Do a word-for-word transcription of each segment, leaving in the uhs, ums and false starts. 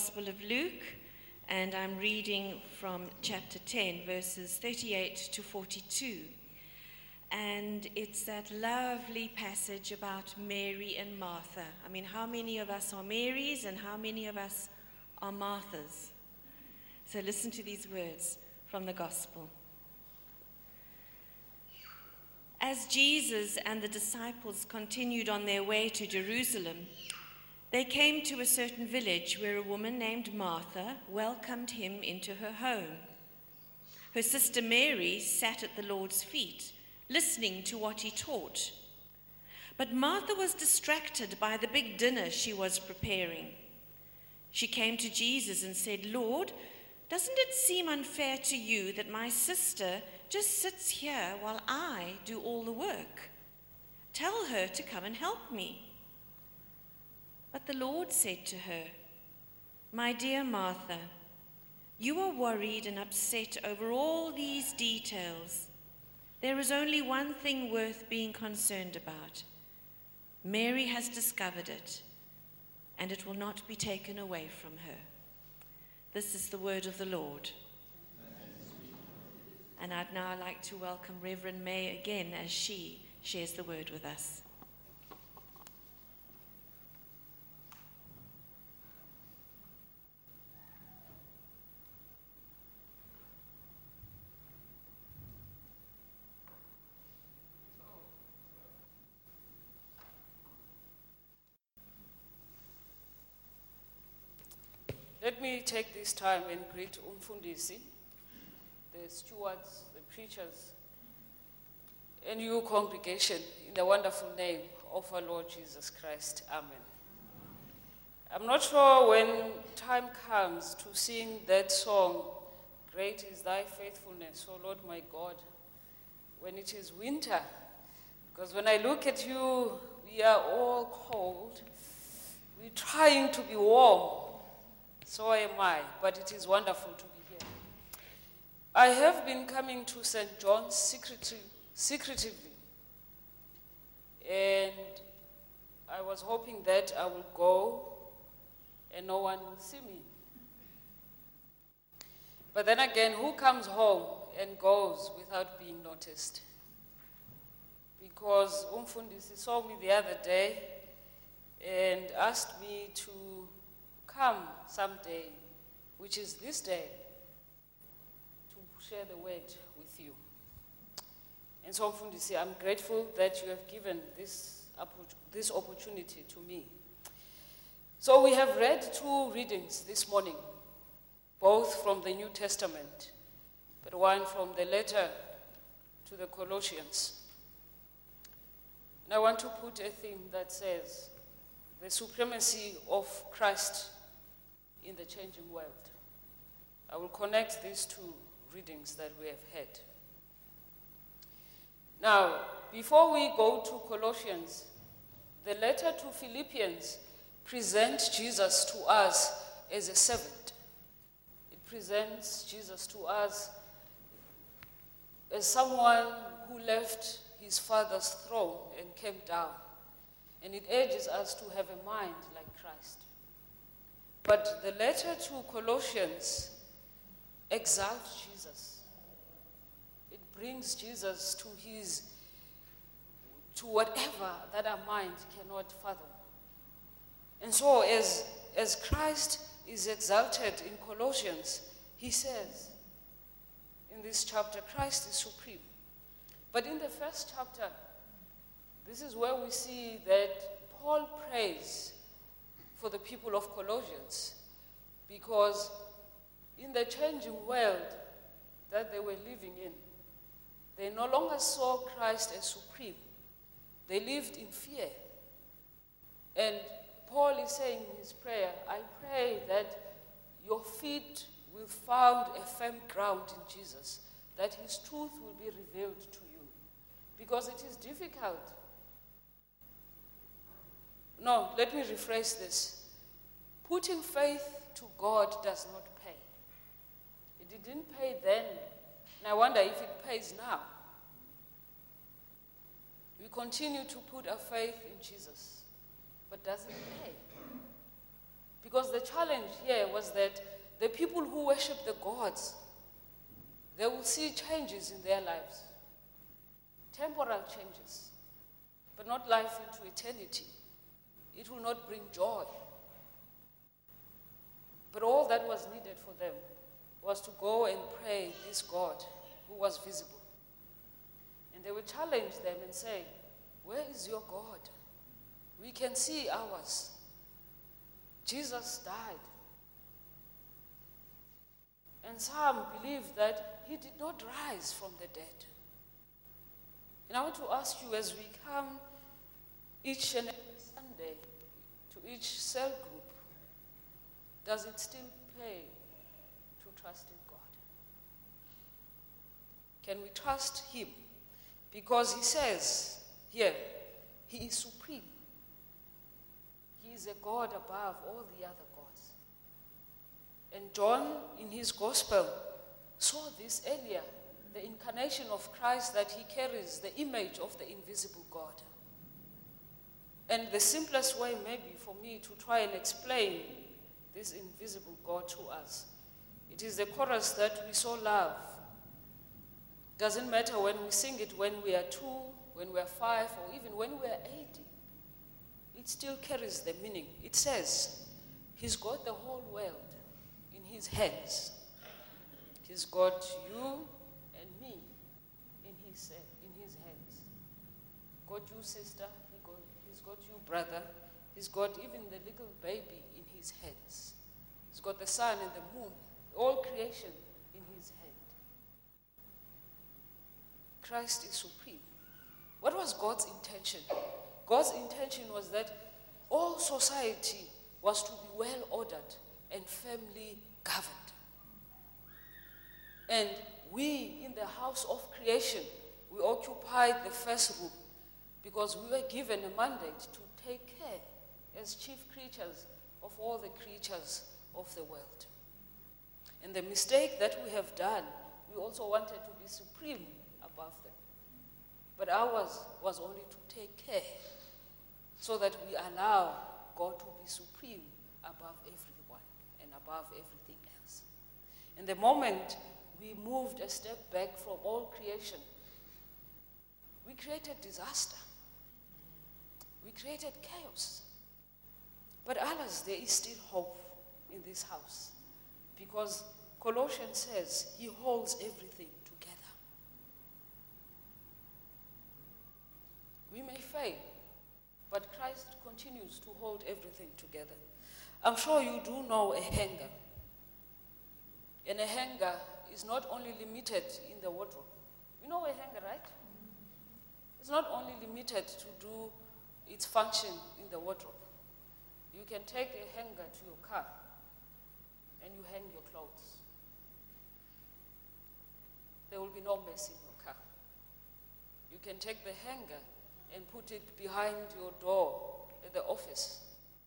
Gospel of Luke, and I'm reading from chapter ten, verses thirty-eight to forty-two. And it's that lovely passage about Mary and Martha. I mean, how many of us are Marys and how many of us are Marthas? So listen to these words from the Gospel. As Jesus and the disciples continued on their way to Jerusalem, they came to a certain village where a woman named Martha welcomed him into her home. Her sister Mary sat at the Lord's feet, listening to what he taught. But Martha was distracted by the big dinner she was preparing. She came to Jesus and said, "Lord, doesn't it seem unfair to you that my sister just sits here while I do all the work? Tell her to come and help me." But the Lord said to her, "My dear Martha, you are worried and upset over all these details. There is only one thing worth being concerned about. Mary has discovered it, and it will not be taken away from her." This is the word of the Lord. And I'd now like to welcome Reverend May again as she shares the word with us. Let me take this time and greet Umfundisi, the stewards, the preachers, and you congregation in the wonderful name of our Lord Jesus Christ. Amen. I'm not sure when time comes to sing that song, "Great is thy faithfulness, O Lord my God," when it is winter. Because when I look at you, we are all cold. We're trying to be warm. So am I, but it is wonderful to be here. I have been coming to Saint John's secretly, secretively, and I was hoping that I will go and no one will see me. But then again, who comes home and goes without being noticed? Because Umfundisi saw me the other day and asked me to come someday, which is this day, to share the word with you. And so, Mfundisi, I'm grateful that you have given this, this opportunity to me. So we have read two readings this morning, both from the New Testament, but one from the letter to the Colossians. And I want to put a theme that says, the supremacy of Christ in the changing world. I will connect these two readings that we have had. Now, before we go to Colossians, the letter to Philippians presents Jesus to us as a servant. It presents Jesus to us as someone who left his Father's throne and came down. And it urges us to have a mind like Christ. But the letter to Colossians exalts Jesus. It brings Jesus to his, to whatever that our mind cannot fathom. And so as, as Christ is exalted in Colossians, he says in this chapter, Christ is supreme. But in the first chapter, this is where we see that Paul prays for the people of Colossians, because in the changing world that they were living in, they no longer saw Christ as supreme. They lived in fear. And Paul is saying in his prayer, "I pray that your feet will find a firm ground in Jesus, that his truth will be revealed to you." Because it is difficult. No, let me rephrase this. Putting faith to God does not pay. It didn't pay then, and I wonder if it pays now. We continue to put our faith in Jesus, but does it pay? Because the challenge here was that the people who worship the gods, they will see changes in their lives, temporal changes, but not life into eternity. It will not bring joy. But all that was needed for them was to go and pray this God who was visible. And they would challenge them and say, where is your God? We can see ours. Jesus died. And some believe that he did not rise from the dead. And I want to ask you, as we come each and every Sunday to each cell group, does it still pay to trust in God? Can we trust him? Because he says here, he is supreme. He is a God above all the other gods. And John, in his gospel, saw this earlier, the incarnation of Christ, that he carries the image of the invisible God. And the simplest way maybe for me to try and explain this invisible God to us, it is the chorus that we so love. Doesn't matter when we sing it, when we are two, when we are five, or even when we are eighty. It still carries the meaning. It says, he's got the whole world in his hands. He's got you and me in his, in his hands. Got you, sister. He got, he's got you, brother. He's got even the little baby in his hands. He's got the sun and the moon, all creation in his hand. Christ is supreme. What was God's intention? God's intention was that all society was to be well ordered and firmly governed. And we, in the house of creation, we occupied the first room because we were given a mandate to take care as chief creatures of all the creatures of the world. And the mistake that we have done, we also wanted to be supreme above them. But ours was only to take care so that we allow God to be supreme above everyone and above everything else. And the moment we moved a step back from all creation, we created disaster. We created chaos. But alas, there is still hope in this house, because Colossians says he holds everything together. We may fail, but Christ continues to hold everything together. I'm sure you do know a hanger. And a hanger is not only limited in the wardrobe. You know a hanger, right? It's not only limited to do its function in the wardrobe. You can take a hanger to your car and you hang your clothes. There will be no mess in your car. You can take the hanger and put it behind your door at the office,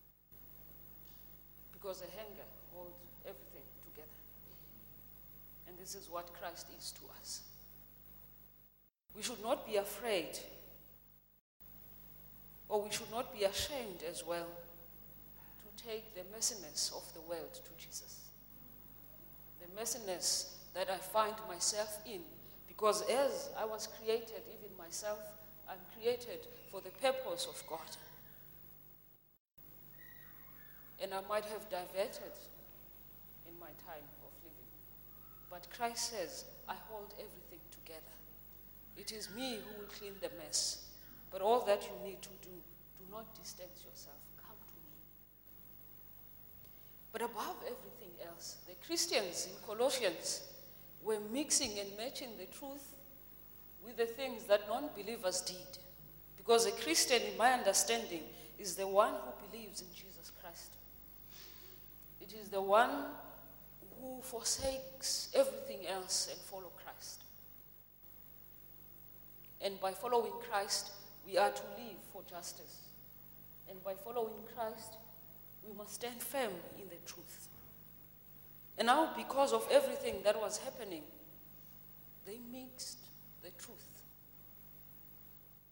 because a hanger holds everything together. And this is what Christ is to us. We should not be afraid, or we should not be ashamed as well, to take the messiness of the world to Jesus. The messiness that I find myself in, because as I was created, even myself, I'm created for the purpose of God. And I might have diverted in my time of living. But Christ says, I hold everything together. It is me who will clean the mess. But all that you need to do, do not distance yourself. Come to me. But above everything else, the Christians in Colossians were mixing and matching the truth with the things that non-believers did. Because a Christian, in my understanding, is the one who believes in Jesus Christ. It is the one who forsakes everything else and follows Christ. And by following Christ, we are to live for justice. And by following Christ, we must stand firm in the truth. And now, because of everything that was happening, they mixed the truth.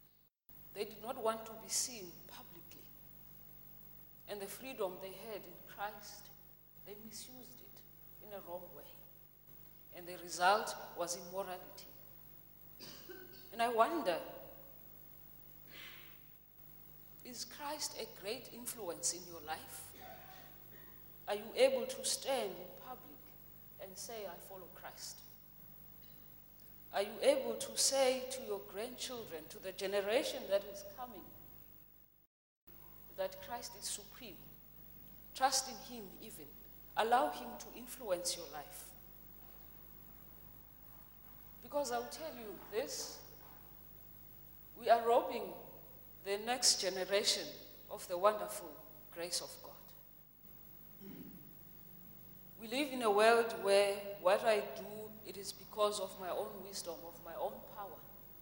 They did not want to be seen publicly. And the freedom they had in Christ, they misused it in a wrong way. And the result was immorality. And I wonder, is Christ a great influence in your life? Are you able to stand in public and say, I follow Christ? Are you able to say to your grandchildren, to the generation that is coming, that Christ is supreme? Trust in him even. Allow him to influence your life. Because I'll tell you this, we are robbing the next generation of the wonderful grace of God. We live in a world where what I do, it is because of my own wisdom, of my own power.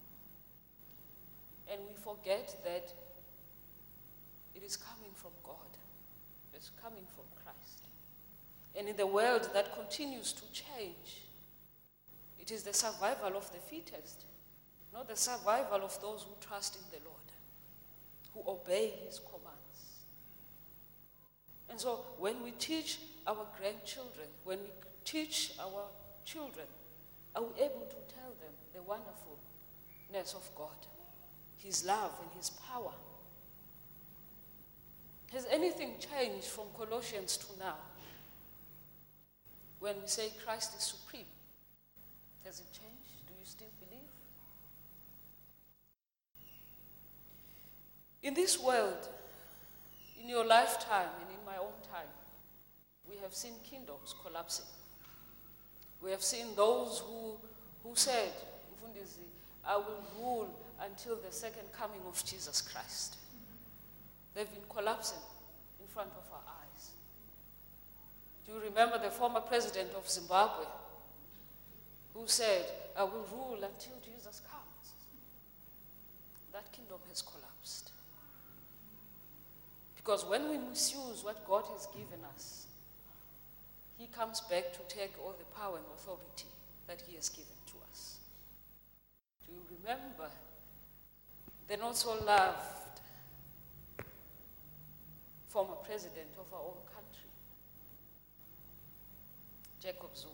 And we forget that it is coming from God. It's coming from Christ. And in the world that continues to change, it is the survival of the fittest, not the survival of those who trust in the Lord, who obey his commands. And so when we teach our grandchildren, when we teach our children, are we able to tell them the wonderfulness of God, his love and his power? Has anything changed from Colossians to now? When we say Christ is supreme, has it changed? Do you still believe? In this world, in your lifetime and in my own time, we have seen kingdoms collapsing. We have seen those who, who said, Mfundisi, I will rule until the second coming of Jesus Christ. They've been collapsing in front of our eyes. Do you remember the former president of Zimbabwe who said, I will rule until Jesus comes? That kingdom has collapsed. Because when we misuse what God has given us, he comes back to take all the power and authority that he has given to us. Do you remember the not so loved former president of our own country, Jacob Zuma?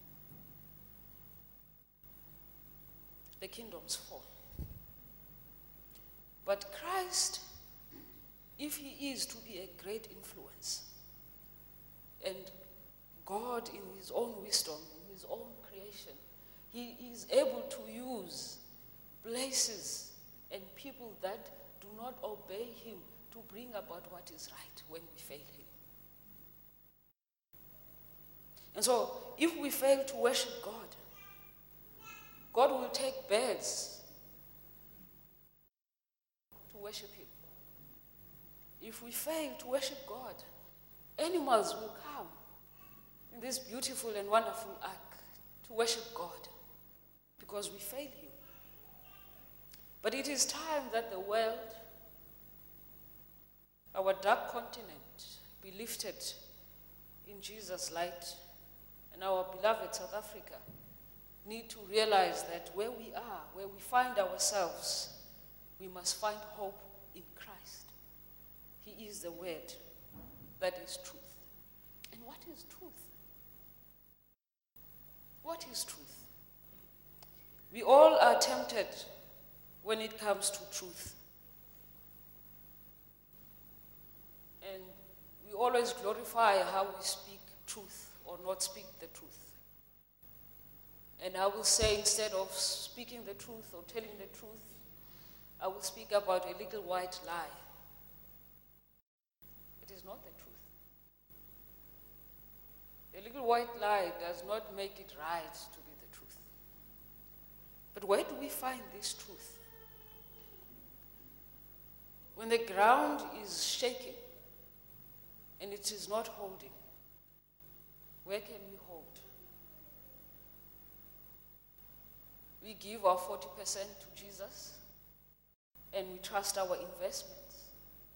The kingdoms fall. But Christ, if he is to be a great influence, and God in his own wisdom, in his own creation, he is able to use places and people that do not obey him to bring about what is right when we fail him. And so, if we fail to worship God, God will take birds to worship him. If we fail to worship God, animals will come in this beautiful and wonderful ark to worship God because we fail him. But it is time that the world, our dark continent, be lifted in Jesus' light, and our beloved South Africa need to realize that where we are, where we find ourselves, we must find hope in Christ. He is the word that is truth. And what is truth? What is truth? We all are tempted when it comes to truth. And we always glorify how we speak truth or not speak the truth. And I will say, instead of speaking the truth or telling the truth, I will speak about a little white lie. It is not the truth. A little white lie does not make it right to be the truth. But where do we find this truth? When the ground is shaking and it is not holding, where can we hold? We give our forty percent to Jesus and we trust our investments.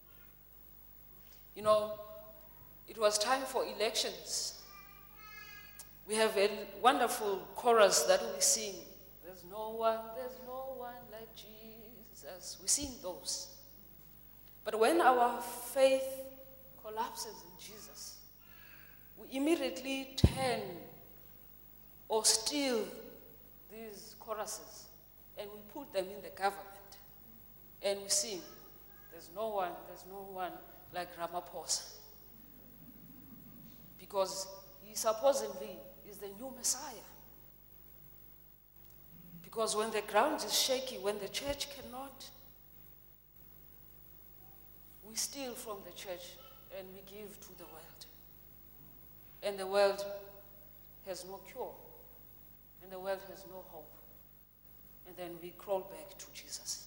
You know, it was time for elections. We have a wonderful chorus that we sing. There's no one, there's no one like Jesus. We sing those. But when our faith collapses in Jesus, we immediately turn or steal these choruses and we put them in the government and we sing, there's no one, there's no one like Ramaphosa. Because he supposedly is the new Messiah. Because when the ground is shaky, when the church cannot, we steal from the church and we give to the world. And the world has no cure. And the world has no hope. And then we crawl back to Jesus.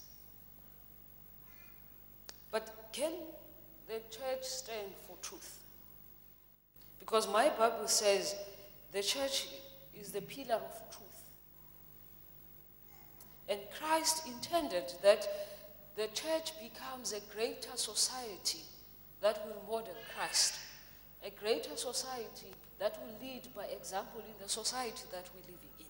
But can the church stand for truth? Because my Bible says the church is the pillar of truth. And Christ intended that the church becomes a greater society that will model Christ. A greater society that will lead by example in the society that we're living in.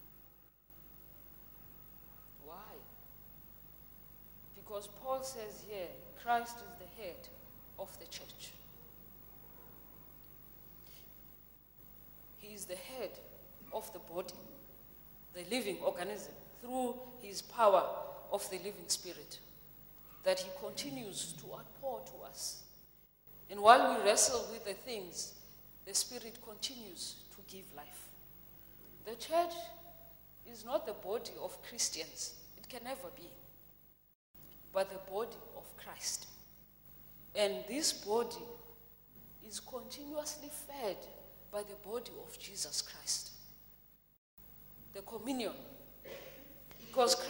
Why? Because Paul says here, Christ is the head of the church. He is the head of the body, the living organism, through his power of the living spirit, that he continues to outpour to us. And while we wrestle with the things, the Spirit continues to give life. The church is not the body of Christians. It can never be. But the body of Christ. And this body is continuously fed by the body of Jesus Christ. The communion. Because